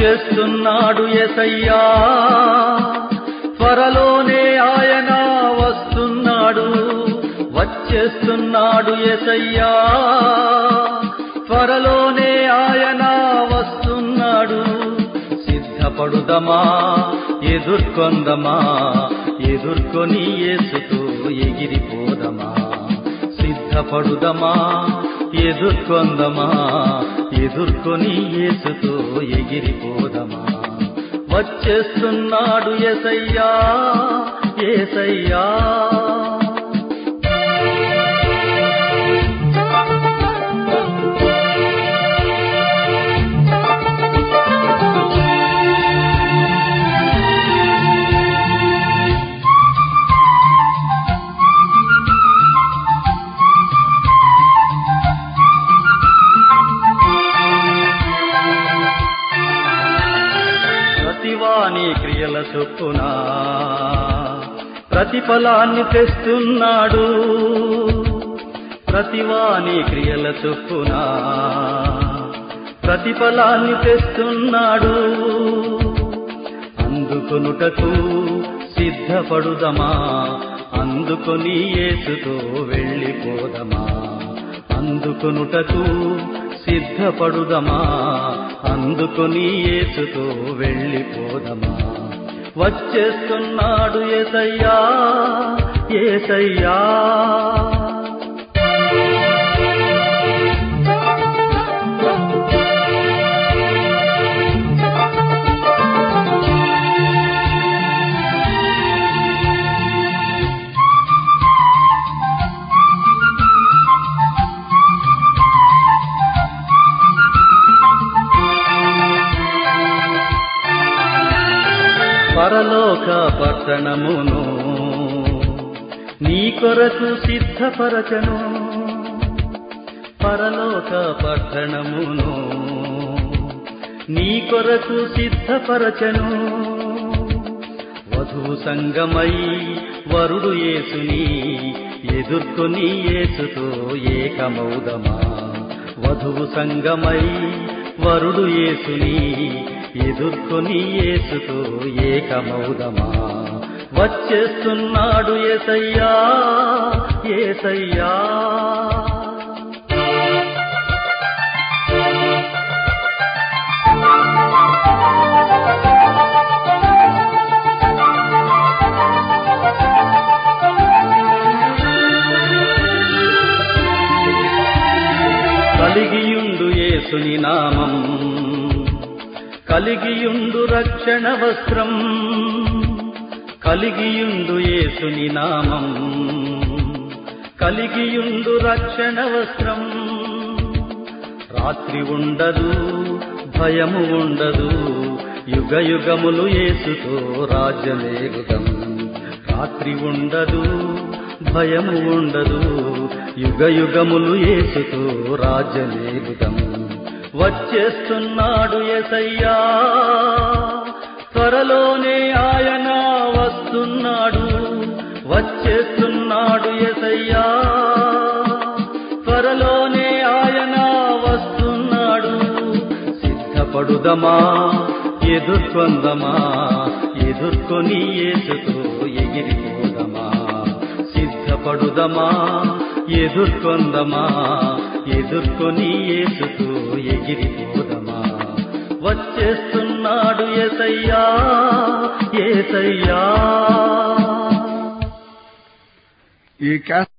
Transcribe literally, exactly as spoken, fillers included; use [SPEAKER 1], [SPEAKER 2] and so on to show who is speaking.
[SPEAKER 1] వచ్చేస్తున్నాడు యేసయ్యా, త్వరలోనే ఆయన వస్తున్నాడు. వచ్చేస్తున్నాడు యేసయ్యా, త్వరలోనే ఆయన వస్తున్నాడు. సిద్ధపడుదమా, ఎదుర్కొందమా, ఎదుర్కొని యేసుతో ఎగిరిపోదమా. సిద్ధపడుదమా, ఎదుర్కొందమా, ఎదుర్కొని యేసుతో ఎగిరిపోదమా. వచ్చేస్తున్నాడు యేసయ్యా, యేసయ్యా. ప్రతివాని క్రియల చొప్పున ప్రతిఫలాన్ని తెస్తున్నాడు. ప్రతివాని క్రియల చొప్పున ప్రతిఫలాన్ని తెస్తున్నాడు. అందుకొనుటకు సిద్ధపడుదమా, అందుకొని యేసుతో వెళ్ళిపోదమా. అందుకొనుటకు సిద్ధపడుదమా, అందుకొని యేసుతో వెళ్ళిపోదమా. వచ్చేస్తున్నాడు యేసయ్యా, యేసయ్యా. పరలోక పట్టణమును నీ కొరకు సిద్ధపరచను. పరలోక పట్టణమును నీ కొరకు సిద్ధపరచను. వధువు సంగమై వరుడు యేసుని ఎదుర్కొని యేసుతో ఏకమౌదమా. వధువు సంగమై వరుడు యేసుని ఎదుర్కొని యేసుతో ఏకమౌదమా. వచ్చేస్తున్నాడు యేసయ్యా, యేసయ్యా. కలిగియుండు యేసుని నామం, కలిగియుండు రక్షణ వస్త్రం. కలిగియుండు యేసుని నామం, కలిగియుండు రక్షణ వస్త్రం. రాత్రి ఉండదు, భయము ఉండదు, యుగ యుగములు యేసుతో రాజ్యమేగుదం. రాత్రి ఉండదు, భయము ఉండదు, యుగ యుగములు యేసుతో రాజ్యమేగుదం. వచ్చేస్తున్నాడు యేసయ్యా, త్వరలోనే ఆయన వస్తున్నాడు. వచ్చేస్తున్నాడు యేసయ్యా, త్వరలోనే ఆయన వస్తున్నాడు. సిద్ధపడుదమా, ఎదుర్కొందమా, ఎదుర్కొని యేసుతో ఎగిరిపోదమా. సిద్ధపడుదమా, ఎదుర్కొందమా, ఎదుర్కొని యేసుతో ఎగిరిపోదమా. వచ్చేస్తున్నాడు యేసయ్యా, యేసయ్యా.
[SPEAKER 2] ఈ